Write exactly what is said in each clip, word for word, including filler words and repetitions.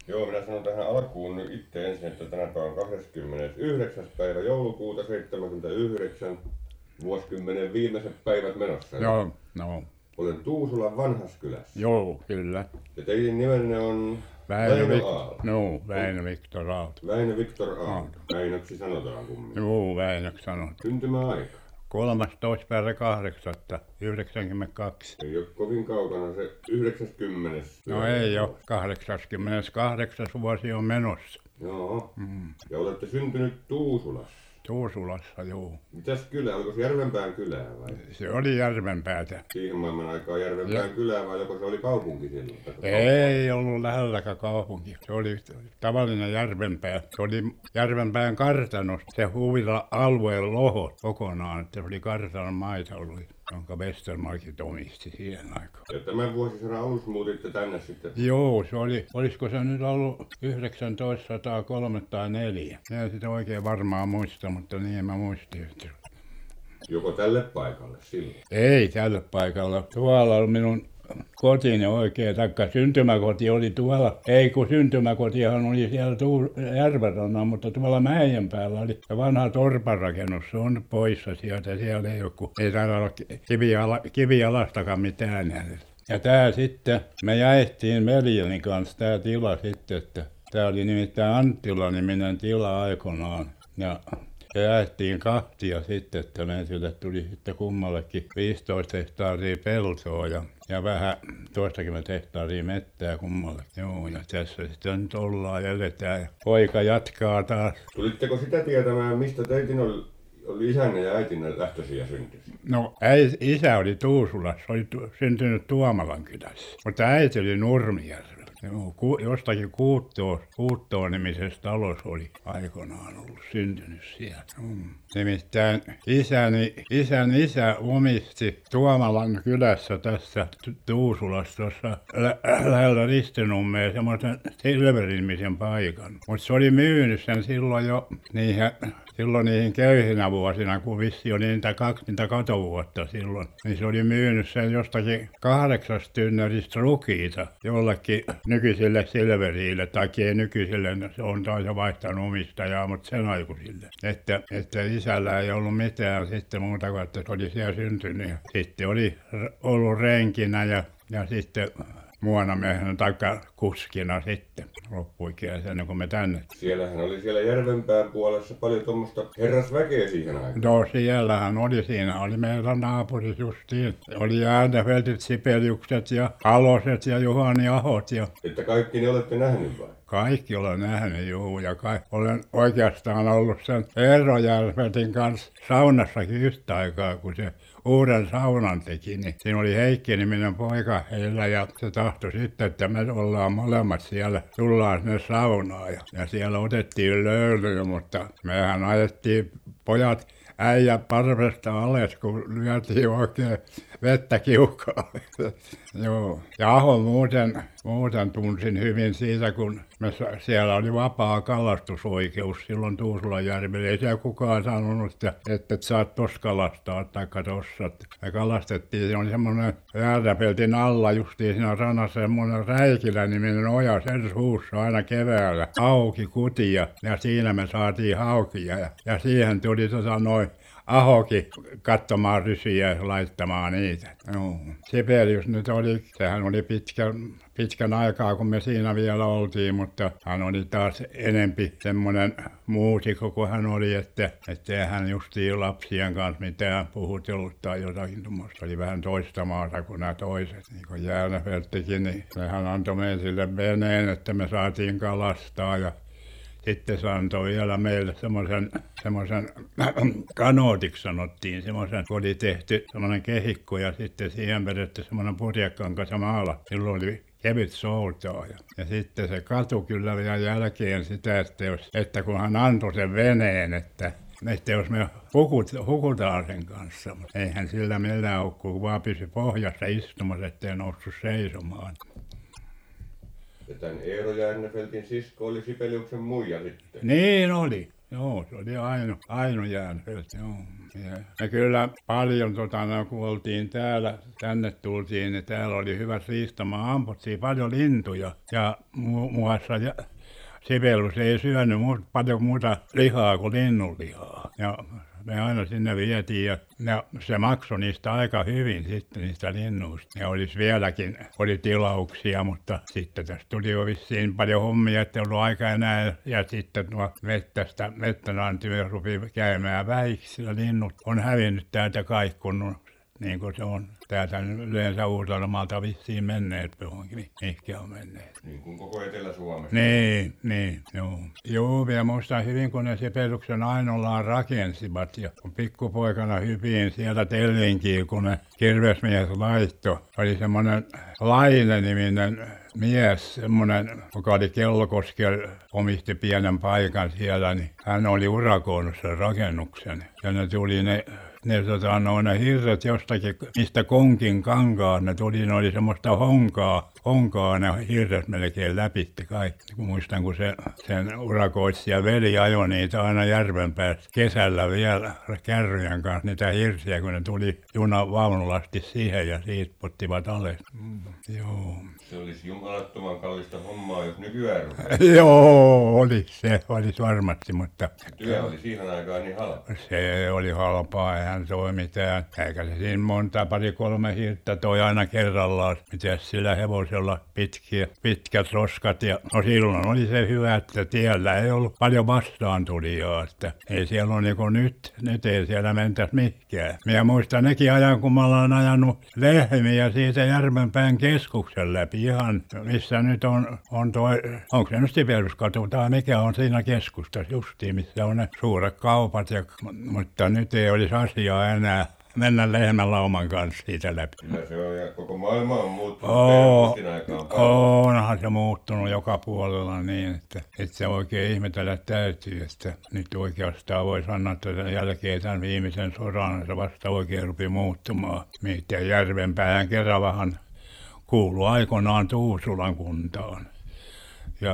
Joo, minä sanon tähän alkuun nyt itse ensin, että tänään on kahdeskymmenesyhdeksäs päivä joulukuuta seitsemänkymmentäyhdeksän, vuosikymmenen viimeiset päivät menossa. Joo, no. Olen Tuusulan Vanhaskylässä. Joo, kyllä. Ja teidän nimenne on Väinö, Väinö Vik- Aalto. no, Väinö Viktor Aalto. Väinö Viktor Aalto. Väinöksi sanotaan kumminkin. Joo, Väinöksi sanotaan. Syntymäaika. kolmastoista päivä kahdeksatta yhdeksänkymmentäkaksi. Ei ole kovin kaukana se yhdeksäskymmenes. No ei ole, kahdeksaskymmeneskahdeksas vuosi on menossa. Joo. Mm. Ja olette syntynyt Tuusulassa. Tuusulassa, joo. Mitäs kylä? Oliko se Järvenpään kylää vai? Se oli Järvenpäätä. Siihen maailman aikaan Järvenpään Ja. kylää vai joko se oli kaupunki silloin? Ei ollut lähelläkään kaupunki. Se oli tavallinen Järvenpää. Se oli Järvenpään kartanossa se huvila alueen lohot kokonaan. Että se oli kartanon maita oli, jonka Westermarkit omisti siihen aikaan. Ja tämän vuosisadan alussa muutitte tänne sitten? Joo, se oli, olisiko se nyt ollut yhdeksäntoistasataakolme tai neljä. En sitä oikein varmaan muista, mutta niin mä muistin. Joko tälle paikalle silloin? Ei tälle paikalla. Tuolla on minun kotini oikein, taikka syntymäkoti oli tuolla. Ei kun syntymäkotihan oli siellä Tuur- Järvenrannalla, mutta tuolla mäen päällä oli se vanha torparakennus. Se on poissa sieltä. Siellä ei ole, kun ei täällä ole kiviala, kivialastakaan mitään. Ja tää sitten, me jaettiin veljeni kanssa tää tila sitten, että tää oli nimittäin Anttila-niminen tila aikoinaan. Ja se jaettiin kahtia sitten, että meille tuli sitten kummallekin viisitoista hehtaaria peltoa ja, ja vähän toistakymmentä hehtaaria mettää kummalle. Joo, ja tässä sitten nyt ollaan ja eletään ja poika jatkaa taas. Tulitteko sitä tietämään, mistä teidän oli, oli isänne ja äitinne lähtöisiä syntyisin? No äi, isä oli Tuusulassa, oli tu, syntynyt Tuomalan kylässä, mutta äiti oli Nurmijärvellä. Joo, ku, jostakin Kuuttoo, Kuuttoo-nimisessä talossa oli aikoinaan ollut syntynyt siellä. Mm. Nimittäin isäni, isän isä omisti Tuomalan kylässä tässä Tuusulassa tuossa lä- lähellä Ristinummea semmoisen Silverin-nimisen paikan. Mutta se oli myynyt sen silloin jo niihin, silloin niihin köyhinä vuosina, kun vissi oli niitä kaksi niitä katovuotta silloin. Niin se oli myynyt sen jostakin kahdeksastynneristä rukiita jollekin nykyisille Silverille, tai ei nykyisille, se on taas jo vaihtanut omistajaa, mutta sen aikuisille. Että, että isällä ei ollut mitään sitten muuta kuin, että se oli siellä syntynyt. Ja sitten oli ollut renkinä ja, ja sitten muonamiehenä tai kuskina sitten loppuikäisenä, kun me tänne. Siellähän oli siellä Järvenpään puolessa paljon tuommoista herrasväkeä siihen aikaan. No siellähän oli, siinä oli meidän naapurissa justiin. Oli Äänäfeltit, Sipeliukset ja Aloset ja Juhani Ahot ja Että kaikki ne olette nähnyt vai? kaikki olen nähnyt, juu, ja kai, olen oikeastaan ollut sen Eero Järveltin kanssa saunassakin yhtä aikaa, kun se uuden saunan teki, niin siinä oli Heikki-niminen poika heillä, ja se tahtoi sitten, että me ollaan molemmat siellä, tullaan sinne saunaan, ja, ja siellä otettiin löylyä, mutta mehän ajettiin pojat äijä parvesta alas, kun lyötiin oikein vettä kiukaalle. Joo. Ja Aho muuten, muuten tunsin hyvin siitä, kun me, siellä oli vapaa kalastusoikeus silloin Tuusulanjärvellä. Ei siellä kukaan sanonut, että, että et saat tossa kalastaa taikka tossa. Me kalastettiin, se oli semmoinen Äänäfeltin alla justiin siinä rannassa semmoinen Räikilä-niminen oja, sen suussa aina keväällä auki kutia ja siinä me saatiin haukia ja, ja siihen tuli tota noin Ahokin katsomaan rysiä ja laittamaan niitä. Joo. Sibelius nyt oli, sehän oli pitkä, pitkän aikaa, kun me siinä vielä oltiin, mutta hän oli taas enempi semmoinen muusikko kuin hän oli, että ettei hän justiin lapsien kanssa mitään puhutellut tai jotakin tuommoista. Oli vähän toista maata kuin nämä toiset. Niin kuin Jäänäfelttikin, niin hän antoi meille veneen, että me saatiin kalastaa ja sitten se antoi vielä meille semmoisen, semmoisen kanootiksi sanottiin, semmoisen, kun oli tehty semmoinen kehikko ja sitten siihen vedetty semmoinen purjekanka samalla. Silloin oli kevyt soutaa ja, ja sitten se katu kyllä vielä jälkeen sitä, että, jos, että kun hän antoi sen veneen, että että jos me hukut, hukutaan sen kanssa, mutta eihän sillä millään ole, kun vaan pysy pohjassa istumassa, ettei noussut seisomaan. Ja tämän Eero Järnefeltin sisko oli Sipeliuksen muija sitten. Niin oli. joo, se oli Aino, Aino Jäänseltä, joo. Ja, ja kyllä paljon, tota, no, kun oltiin täällä, tänne tultiin, niin täällä oli hyvä riistamaa, amputtiin paljon lintuja ja mu- muassa ja Sibelius ei syönyt mu- paljon muuta lihaa kuin linnunlihaa. Ja me aina sinne vietiin ja, ja se maksoi niistä aika hyvin sitten niistä linnuista. Ja olisi vieläkin, oli tilauksia, mutta sitten tästä tuli jo vissiin paljon hommia, että ei ollut aika enää. Ja sitten nuo mettästä, mettänantyö rupi käymään väiksi ja linnut on hävinnyt täältä kaikkunut. Niin kuin se on täältä yleensä Uudeltamaalta vissiin menneet johonkin, mihinkä on menneet. Niin kuin koko Etelä-Suomessa. Niin, niin, joo. Joo, minä muistan hyvin, kun ne Sibeliuksen Ainolaan rakensivat ja kun pikkupoikana hypin siellä Tellinkiin, kun ne kirvesmies laittoi. Oli semmoinen Laine-niminen mies, semmoinen, joka oli Kellokoskella, omisti pienen paikan siellä, niin hän oli urakoinut sen rakennuksen. Ja ne tuli ne Ne, tota, no, ne hirret jostakin, mistä konkin kankaat, ne tuli, ne oli semmoista honkaa, honkaa ne hirret melkein läpitti kaikki. Kun muistan, kun se, sen urakoitsija veli ajoi niitä aina järven päästä kesällä vielä kärryjen kanssa, niitä hirsiä, kun ne tuli junan vaunulasti siihen ja siitä pottivat alas. Mm, joo. Se olisi jumalattoman kallista hommaa, jos nykyään rupeaa. Joo, olisi se, olisi varmasti, mutta työ oli siihen aikaan niin halpa. Se oli halpaa, eihän toi mitään. Eikä se siinä monta, pari kolme hirttä toi aina kerrallaan. Mitäs sillä hevosella pitkiä, pitkät roskat. Ja no silloin oli se hyvä, että tiellä ei ollut paljon vastaantulijaa. Että ei siellä ole niin kuin nyt, nyt ei siellä mentäisi mihinkään. Minä muistan nekin ajan, kun mä olen ajanut lehmiä siitä Järvenpään keskuksen läpi ihan, missä nyt on, on toi, onko se nyt Sibeliuskatu tai mikä on siinä keskustassa justiin, missä on ne suuret kaupat. Ja, mutta nyt ei olisi asiaa enää mennä lehmänlauman kanssa siitä läpi. Kyllä se on, ja koko maailma on muuttunut Oo, aikaan. onhan se muuttunut joka puolella niin, että, että se oikein ihmetellä täytyy, että nyt oikeastaan voi sanoa, että sen jälkeen tämän viimeisen sodan se vasta oikein rupi muuttumaan. Miten Järvenpäähän Keravahan kuului aikoinaan Tuusulan kuntaan. Ja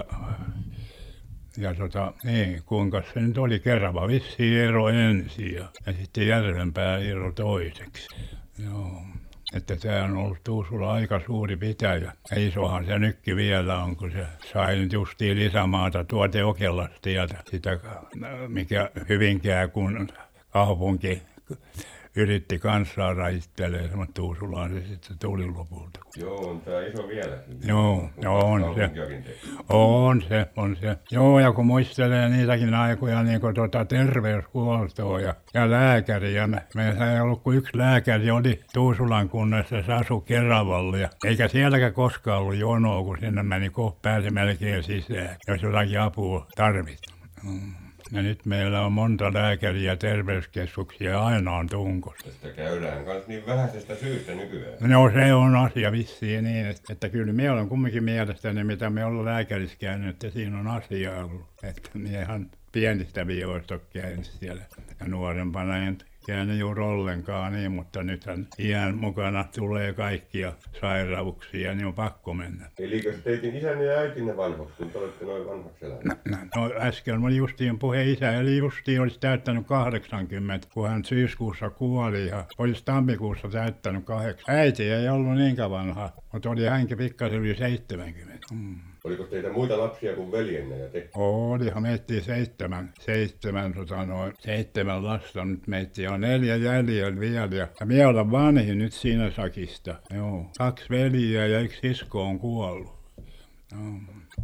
Ja tota, niin, kuinka se nyt oli, Kerava vissiin ero ensin ja, ja sitten Järvenpää ero toiseksi. Joo, että tämä on ollut Tuusula aika suuri pitäjä. Ja isohan se nytkin vielä on, kun se sai nyt justiin lisämaata tuote Okelasta ja sitä, mikä Hyvinkää kun kaupunki yritti kansaa rajittelee, mutta Tuusulaan se sitten tuli lopulta. Joo, on tämä iso vieläkin. Joo, on se. On se, on se. Joo, ja kun muistelee niitäkin aikoja, niin kuin tuota terveyshuoltoa ja, ja lääkäriä. Me, meillä ei ollut kuin yksi lääkäri, oli Tuusulan kunnassa, se asui Keravalla. Ja, eikä sielläkään koskaan ollut jonoa, kun sinne meni kohta pääsi melkein sisään, jos jotakin apua tarvitsi. Mm. Ja nyt meillä on monta lääkäriä ja terveyskeskuksia aina on tunkossa. Tästä käydään myös niin vähäisestä syystä nykyään. No se on asia vissiin niin, että, että kyllä minä olen kumminkin mielestäni, mitä me ollaan lääkärissä käynyt, että siinä on asia ollut. Että minä ihan pienistä vioista ole käynyt siellä ja nuorempana en käynyt juuri ollenkaan niin, mutta nythän iän mukana tulee kaikkia sairauksia, niin on pakko mennä. Elikö se teitin isänne ja äitinne vanhoksi, kun te olette noin vanhaksi eläneet? No, no äsken oli justiin puhe isä, eli justiin olisi täyttänyt kahdeksankymmentä, kun hän syyskuussa kuoli ja olisi tammikuussa täyttänyt kahdeksan. Äiti ei ollut niinkään vanha, mutta oli hänkin pikkasen yli seitsemänkymmentä. Mm. Oliko teitä muita lapsia kuin veljenne ja te? Olihan meitä seitsemän, seitsemän, tota noin, seitsemän lasta, nyt meitä on neljä jäljellä vielä. Ja minä olen vanhin nyt siinä sakista. Joo, kaksi veljeä ja yksi sisko on kuollut. Joo.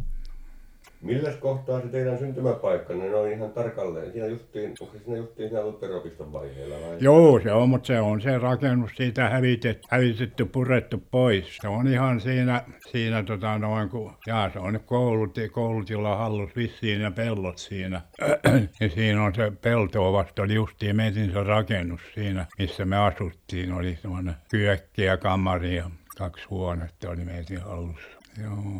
Milläs kohtaa se teidän syntymäpaikkanne noin ihan tarkalleen? Siinä justiin, onko se siinä justiin siinä Luther-opiston vaiheella vai? Joo, se on, mutta se on se rakennus siitä hävitetty, hävitetty purettu pois. Se on ihan siinä, siinä tota noin, kun, jaa, se on koulut, koulutilla hallus vissiin ja pellot siinä. Ja siinä on se peltoa vasta, oli justiin meidän se rakennus siinä, missä me asuttiin. Oli semmoinen kyökki ja kamari ja kaksi huonetta oli meidän hallussa. Joo.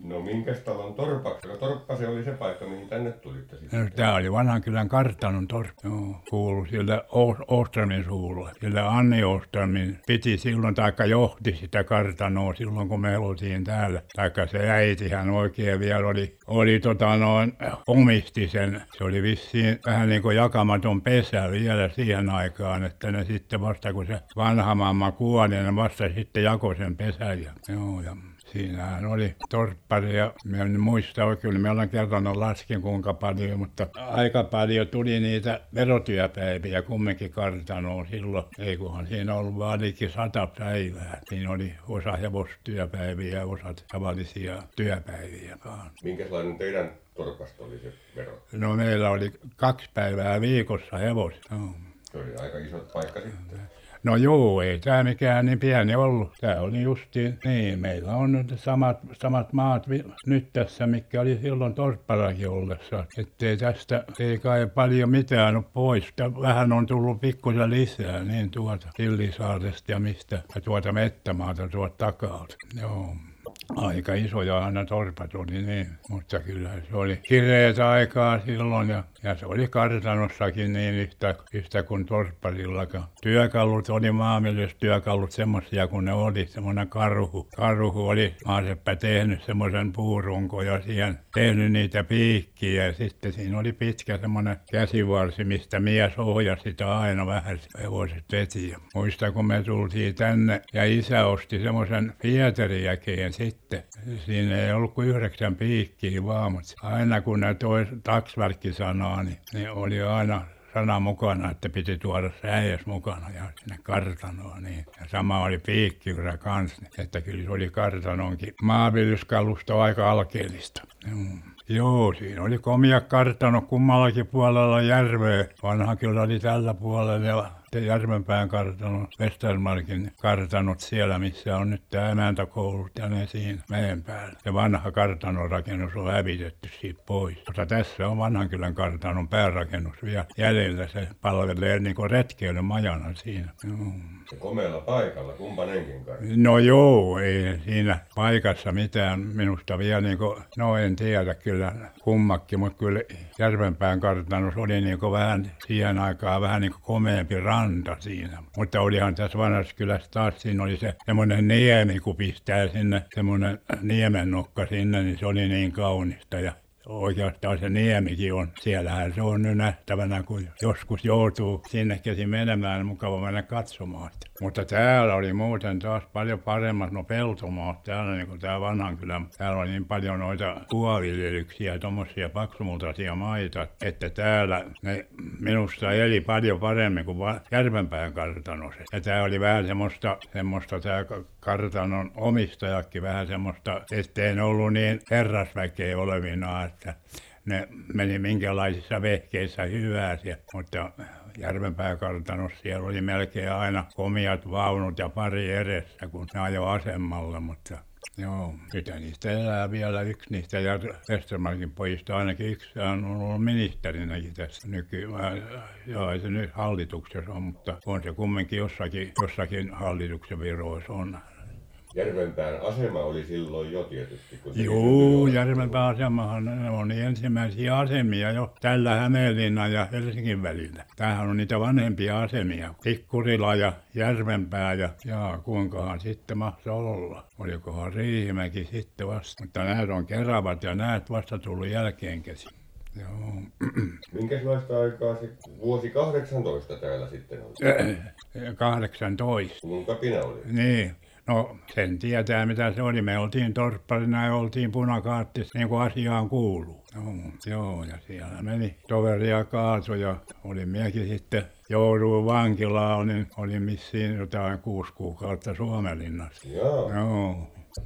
No minkäs talon torpaksi? Torppa se oli se paikka, mihin tänne tulitte sitten. No, tämä oli Vanhankylän kartanon torppa. Joo, kuului sille Åströmin suulle. Sille Anni Åströmin piti silloin, taikka johti sitä kartanoa silloin, kun me oltiin täällä. Taikka se äitihän oikein vielä oli, oli tota noin, omisti sen. Se oli vissiin vähän niin kuin jakamaton pesä vielä siihen aikaan, että ne sitten vasta kun se vanha mamma kuoli, ne vasta sitten jakoi sen pesän. Ja, joo, ja siinähän oli torppari ja minä en muista oikein, minä olen kertonut laskin kuinka paljon, mutta aika paljon tuli niitä verotyöpäiviä kumminkin kartanoon silloin. Ei kunhan siinä ollut vaadikin sata päivää. Siinä oli osa hevostyöpäiviä ja osa tavallisia työpäiviä vaan. Minkälainen teidän torpasta oli se vero? No meillä oli kaksi päivää viikossa hevos. No. Se oli aika iso paikka sitten. No joo, ei tämä mikään niin pieni ollut. Tämä oli justiin, niin meillä on nyt samat, samat maat vi- nyt tässä, mikä oli silloin torpparakin ollessa. Ettei tästä, ei kai paljon mitään ole pois. Tää vähän on tullut pikkusen lisää, niin tuota Killisaaresta ja mistä, ja tuota Mettämaata tuolta takaa. Joo. Aika isoja aina torpat oli niin, mutta kyllä se oli kireetä aikaa silloin ja, ja se oli kartanossakin niin yhtä, yhtä kuin torpparillakaan. Työkalut oli maanviljelystyökalut semmoisia kuin ne oli, semmoinen karhu. Karhu oli maaseppä tehnyt semmoisen puurunkon ja siihen tehnyt niitä piikkiä ja sitten siinä oli pitkä semmoinen käsivarsi, mistä mies ohjasi sitä aina vähän hevoset veti. Muista kun me tultiin tänne ja isä osti semmoisen Pieteriäkeen sitten. Siinä ei ollut kuin yhdeksän piikkiä vaan, mutta aina kun ne toi taksvärkkisanaa, niin, niin oli aina sana mukana, että piti tuoda säijäs mukana ja sinne kartanoon. Niin. Ja sama oli piikkiurä kanssa, niin, että kyllä se oli kartanonkin maanviljelyskalusto aika alkeellista. Mm. Joo, siinä oli komia kartano kummallakin puolella järveä. Vanha kyllä oli tällä puolella ja Järvenpään kartanon, Westermarkin kartanot siellä, missä on nyt tämä emäntäkoulut ja ne siinä meidän päällä. Ja vanha kartanorakennus on hävitetty siitä pois. Mutta tässä on Vanhankylän kartanon päärakennus vielä jäljellä. Se palvelee niin kuin retkeilyn majana siinä. Joo. Se komealla paikalla, kumpainenkin kai. No joo, ei siinä paikassa mitään minusta vielä niin kuin, no en tiedä kyllä kummakin, mutta kyllä Järvenpään kartanossa oli niin kuin vähän siihen aikaan vähän niin kuin komeampi ranta siinä. Mutta olihan tässä vanhassa kylässä taas, siinä oli se semmoinen niemi, kun pistää sinne semmoinen niemennokka sinne, niin se oli niin kaunista ja oikeastaan se niemikin on. Siellähän se on nyt nähtävänä, kun joskus joutuu sinne käsin menemään, mukava mennä katsomaan. Mutta täällä oli muuten taas paljon paremmat no peltomaat täällä, niin kuin tää Vanhankylä. Täällä oli niin paljon noita kuoviljelyksiä ja tommosia paksumultaisia maita, että täällä ne minusta eli paljon paremmin kuin Järvenpään kartanossa. Ja tää oli vähän semmoista, semmoista tää kartanon omistajakin vähän semmoista, ettei ne ollut niin herrasväkeä olevinaan, että ne meni minkälaisissa vehkeissä hyvänsä, mutta Järvenpään kartanossa siellä oli melkein aina komiat vaunut ja pari edessä, kun ne ajoi asemalle, mutta joo, nyt niistä elää vielä yksi niistä ja Westermarkin pojista, ainakin yksi on ollut ministerinäkin tässä nykyään. Joo, ei se nyt hallituksessa on, mutta on se kumminkin jossakin, jossakin hallituksen viroissa on. Järvenpään asema oli silloin jo tietysti. Kun Joo, Järvenpään asemahan on ensimmäisiä asemia jo tällä Hämeenlinnan ja Helsingin välillä. Tämähän on niitä vanhempia asemia. Tikkurila ja Järvenpää ja, ja kuinkahan sitten mahtoi olla. Olikohan Riihimäki sitten vasta. Mutta näet on Keravat ja näet vasta tullut jälkeenkäsin. Joo. Minkälaista aikaa se vuosi kahdeksantoista täällä sitten oli? kahdeksantoista. Kun kapina oli? Niin. No sen tietää mitä se oli. Me oltiin torpparina ja oltiin punakaattissa niin kuin asiaan kuuluu. Joo, joo, ja siellä meni toveria kaatui ja olin minäkin sitten jouduin vankilaan, olin, olin missiin jotain kuusi kuukautta Suomenlinnassa. Joo. Joo.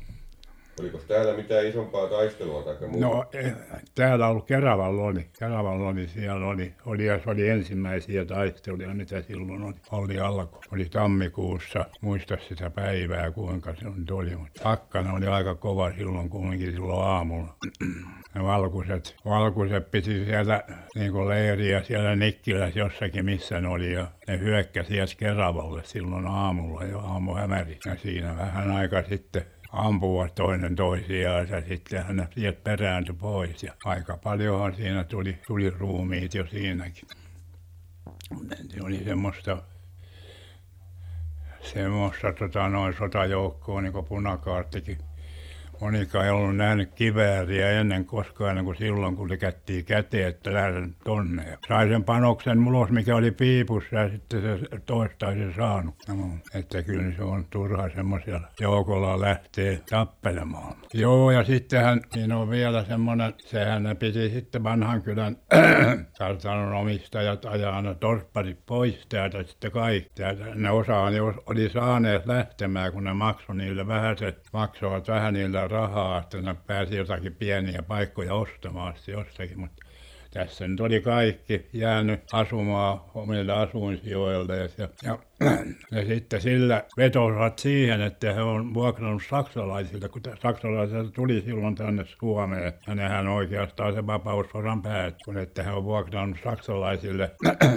Oliko täällä mitään isompaa taistelua tai muuta? No täällä ollut Keravalla oli. Keravalla oli, siellä oli, oli ja se oli ensimmäisiä taisteluja, mitä silloin oli, oli alku. Oli tammikuussa, muista sitä päivää kuinka se nyt oli, mutta pakkana oli aika kova silloin kuitenkin silloin aamulla. Ne valkoiset, valkoiset piti siellä niin kuin leiriä siellä Nikkilässä jossakin missä ne oli ja ne hyökkäsi sieltä Keravalle silloin aamulla jo aamuhämäri. Ja siinä vähän aika sitten ampuvat toinen toisiaan ja sitten hän sieltä perääntyi pois ja aika paljonhan siinä tuli, tuli ruumiit jo siinäkin. Se oli semmoista, semmoista tota, noin sotajoukkoa niin kuin punakaartikin. Monikaan ei ollut nähnyt kivääriä ennen koskaan, ennen kuin silloin, kun se kättiin käteen, että lähden tonne. Ja sai sen panoksen ulos, mikä oli piipussa, ja sitten se toista ei se saanut. No, että kyllä se on turha semmoisella joukolla lähtee tappelemaan. Joo, ja sittenhän siinä on vielä semmoinen, sehän ne piti sitten Vanhankylän kartanon omistajat ajaa ne torpparit pois täältä sitten kaikki. Täältä ne osaan oli saaneet lähtemään, kun ne maksoi niille vähäiset, maksoivat vähän niille rahaa, että ne pääsi jotakin pieniä paikkoja ostamaan sitten jostakin, mutta tässä nyt oli kaikki jäänyt asumaan omille asuinsijoille ja, ja, ja sitten sillä vetosivat siihen, että he on vuokrannut saksalaisilta, kun saksalaiset tuli silloin tänne Suomeen ja nehän oikeastaan se vapaussodan päättyi, kun että he on vuokrannut saksalaisille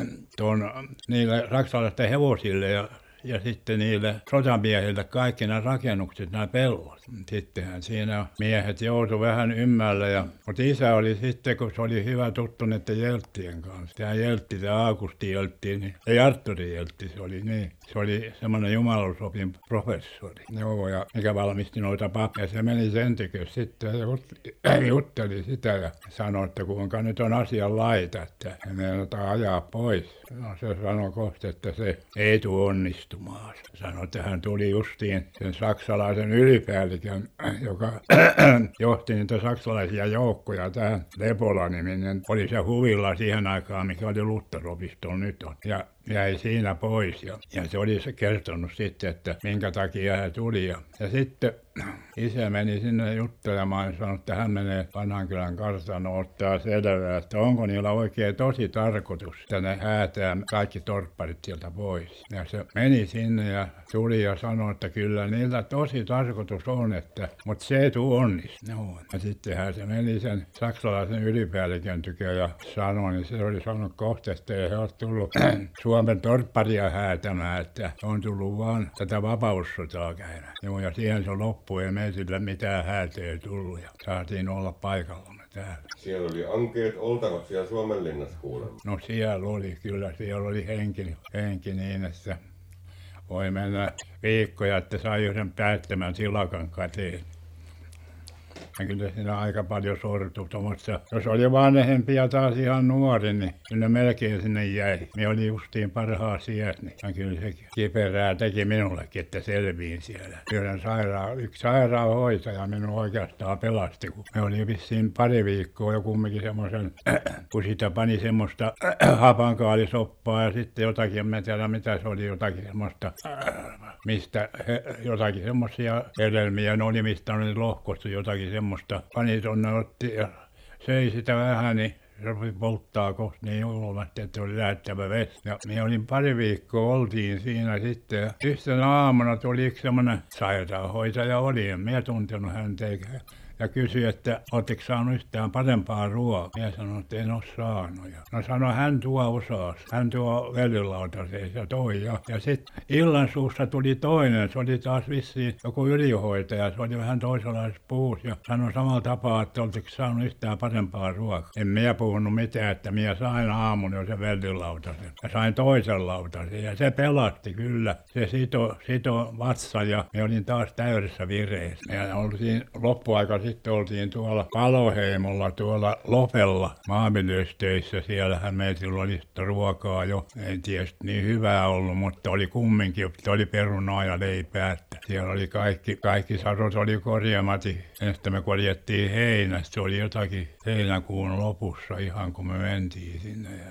tuon niille saksalaisten hevosille ja Ja sitten niille sotamiehille kaikki nämä rakennukset, nämä pellot. Sittenhän siinä miehet joutui vähän ymmälle. Ja, mutta isä oli sitten, kun se oli hyvä tuttu näiden Jelttien kanssa. Tämä Jeltti, tämä Aukusti Jeltti, niin, ei Artturi Jeltti, se oli niin. Se oli semmoinen jumalusopin professori. Joo, ja mikä valmisti noita pappeja. Se meni sen tykö sitten ja jutteli sitä ja sanoi, että kuinka nyt on asian laita, että he meinataan ajaa pois. No se sanoi kohta, että se ei tule onnistumaan. Sanoi, että hän tuli justiin sen saksalaisen ylipäällikön, joka johti niitä saksalaisia joukkoja tähän. Lepola-niminen oli se huvilla siihen aikaan, mikä oli Luther-opistolla nyt on. Ja jäi siinä pois ja, ja se oli se kertonut sitten, että minkä takia hän tuli. Ja, ja sitten isä meni sinne juttelemaan ja sanoi, että hän menee Vanhankylän kartanoon ottaa selvää, että onko niillä oikein tosi tarkoitus, että ne häätää kaikki torpparit sieltä pois. Ja se meni sinne ja tuli ja sanoi, että kyllä niillä tosi tarkoitus on, että, mutta se ei tule onnistumaan. Ja sittenhän se meni sen saksalaisen ylipäällikön tykö ja sanoi, niin se oli sanonut kohta, että ei he ole tullut Suomen torpparia häätämään, että on tullut vaan tätä vapaussotaa käydä. Joo, ja siihen se loppui, ei meille mitään häätöä tullut ja saatiin olla paikallamme täällä. Siellä oli ankeet oltavat siellä Suomenlinnassa kuulemma. No siellä oli kyllä, siellä oli henki, henki niin, että voi mennä viikkoja, että sai yhden päättömän silakan käteen. Ja kyllä siinä aika paljon sortui tuommoista. Jos oli vanhempi ja taas ihan nuori, niin kyllä melkein sinne jäi. Minä olin justiin parhaa sieltä, niin ja kyllä se kiperää teki minullekin, että selviin siellä. Yhden sairaan, yksi sairaanhoitaja minun oikeastaan pelasti, kun me oli vissiin pari viikkoa jo kumminkin semmoisen, kun sitä pani semmoista hapankaalisoppaa ja sitten jotakin, en tiedä mitä se oli, jotakin semmoista, mistä he, jotakin semmoisia hedelmiä, ne oli mistä ne lohkostu jotakin semmoista. Pani tuonne, otti ja söi sitä vähän, niin se rupesi polttaa kohta niin julmasti, että oli lähettävä vesi. Ja minä olin pari viikkoa, oltiin siinä sitten. Ja yhtenä aamuna tuli yksi semmoinen sairaanhoitaja oli, en minä tuntenut häntä eikä. Ja kysyi, että oletteko saanut yhtään parempaa ruokaa? Minä sanoin, että en ole saanut. Ja no sanoi, hän tuo osaas. Hän tuo velilautaseen ja toi. Ja, ja sitten illan suussa tuli toinen. Se oli taas vissiin joku ylihoitaja. Se oli vähän toisenlaisessa puussa. Ja sanoi samalla tapaa, että oletteko saanut yhtään parempaa ruokaa. En minä puhunut mitään, että minä sain aamun jo sen velilautasen. Ja sain toisen lautasen. Ja se pelasti kyllä. Se sito, sito vatsa ja minä olin taas täydessä vireessä. Ja oltiin loppuaika sitten oltiin tuolla Paloheimolla tuolla Lopella maanviljelystöissä. Siellähän meillä oli ruokaa jo. Ei tietysti niin hyvää ollut, mutta oli kumminkin, että oli perunaa ja leipää. Siellä oli kaikki, kaikki sadot oli korjaamati. Ensin me korjattiin heinästä. Se oli jotakin heinäkuun lopussa ihan kun me mentiin sinne. Ja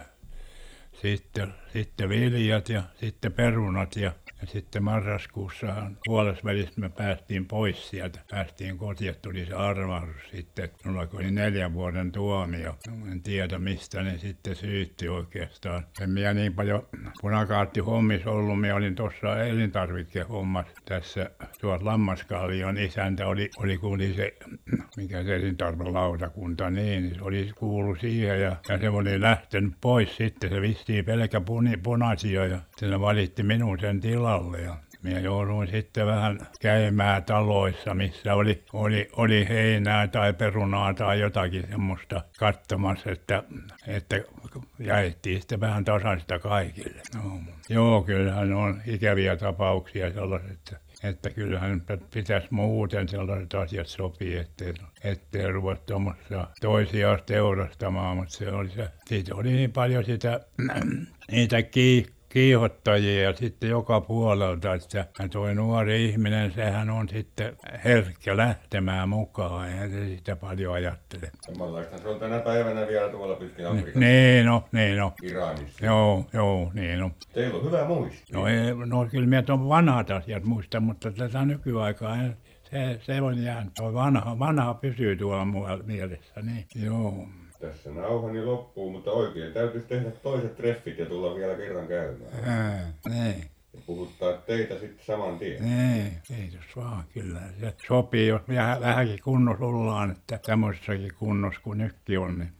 sitten, sitten viljat ja sitten perunat ja Ja sitten marraskuussahan puolesvälissä me päästiin pois sieltä. Päästiin kotiin, tuli se arvaus sitten, että minulla oli neljän vuoden tuomio. En tiedä mistä ne sitten syytti oikeastaan. En minä niin paljon punakaartihommissa ollut. Minä olin tuossa elintarvikehommassa tässä tuossa Lammaskallion isäntä oli, oli kuuli se, mikä se elintarvelautakunta, niin, niin se oli kuullut siihen ja, ja se oli lähtenyt pois sitten. Se vissiin pelkä puni, punaisia ja se valitti minun sen tilan. Ja, minä jouduin sitten vähän käymään taloissa, missä oli, oli, oli heinää tai perunaa tai jotakin semmoista katsomassa, että, että jaettiin sitten vähän tasaista kaikille. No. Joo, kyllähän on ikäviä tapauksia sellaiset, että, että kyllähän pitäisi muuten sellaiset asiat sopii, ettei, ettei ruveta tuommoista toisiaan teurastamaan, mutta se oli se, siitä oli niin paljon sitä, niitä kiikkoja. Kiihottajia ja sitten joka puolelta, että tuo nuori ihminen, sehän on sitten herkkä lähtemään mukaan, eihän se sitä paljon ajattele. Samanlaista se on tänä päivänä vielä tuolla pitkin Afrikassa. Niin no, niin no. Iranissa. Joo, joo, niin no. Teillä on hyvä muisti. No, ei, no kyllä minä tuon vanhat asiat muistan, mutta tätä nykyaikaa, se, se on jäänyt. Tuo vanha, vanha pysyy tuolla muualla mielessä, niin joo. Tässä nauhani loppuu, mutta oikein täytyisi tehdä toiset treffit ja tulla vielä kerran käymään. Ää, niin. Ja puhuttaa teitä sitten saman tien. Niin, kiitos vaan, kyllä. Se sopii, jos vähän, vähänkin kunnossa ollaan, että tämmöisessäkin kunnossa kuin nytkin on, niin